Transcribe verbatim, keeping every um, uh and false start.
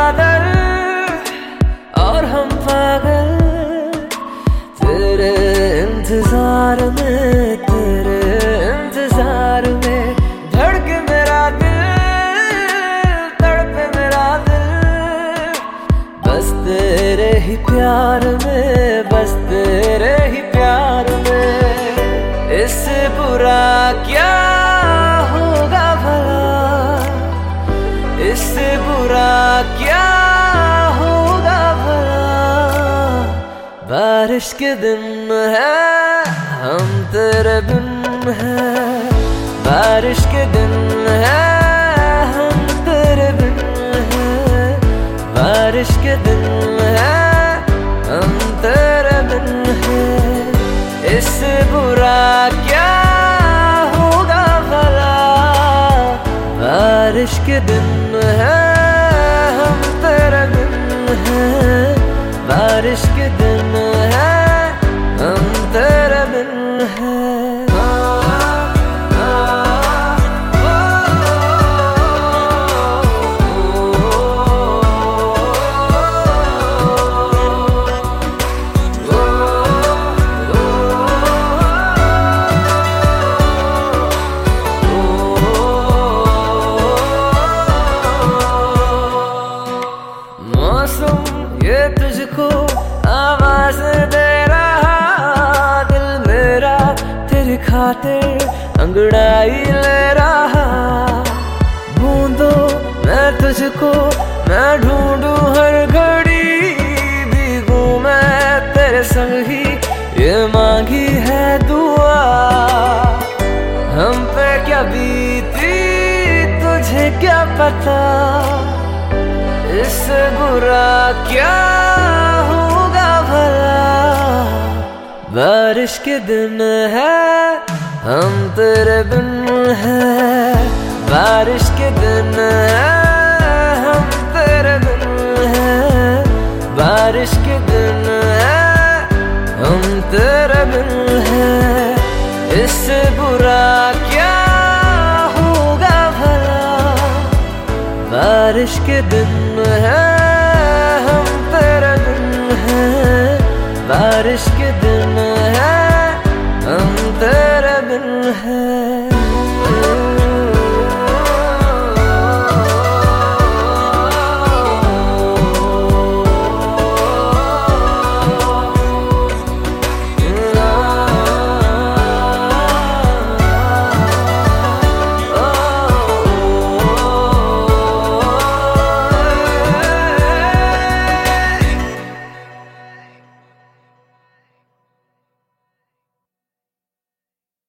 बादल और हम पागल, तेरे इंतजार में, तेरे इंतजार में धड़के मेरा दिल, तड़पे मेरा दिल, बस तेरे ही प्यार में, बस तेरे ही प्यार में। इससे बुरा क्या होगा भला, इससे बुरा क्या होगा भला। बारिश के दिन है हम तेरे बिन है, बारिश के दिन है हम तेरे बिन है, बारिश के दिन है हम तेरे बिन है। इससे बुरा क्या होगा भला, बारिश के दिन है हम तेरे बिन है, बारिश के दिन है हम तेरे बिन है। ये तुझको आवाज दे रहा, दिल मेरा तेरी खातिर अंगड़ाई ले रहा। बूंदों मैं तुझको मैं ढूंढूं हर घड़ी, भीगूं मैं तेरे संग ही ये मांगी है दुआ। हम पे क्या बीती तुझे क्या पता, इससे बुरा क्या होगा भला। बारिश के दिन है हम तेरे बिन है, बारिश के दिन है हम तेरे बिन है, बारिश के दिन है हम तेरे बिन है। इससे बुरा क्या होगा भला, बारिश के दिन है हम तेरे बिन है, बारिश के दिन है हम तेरे बिन है।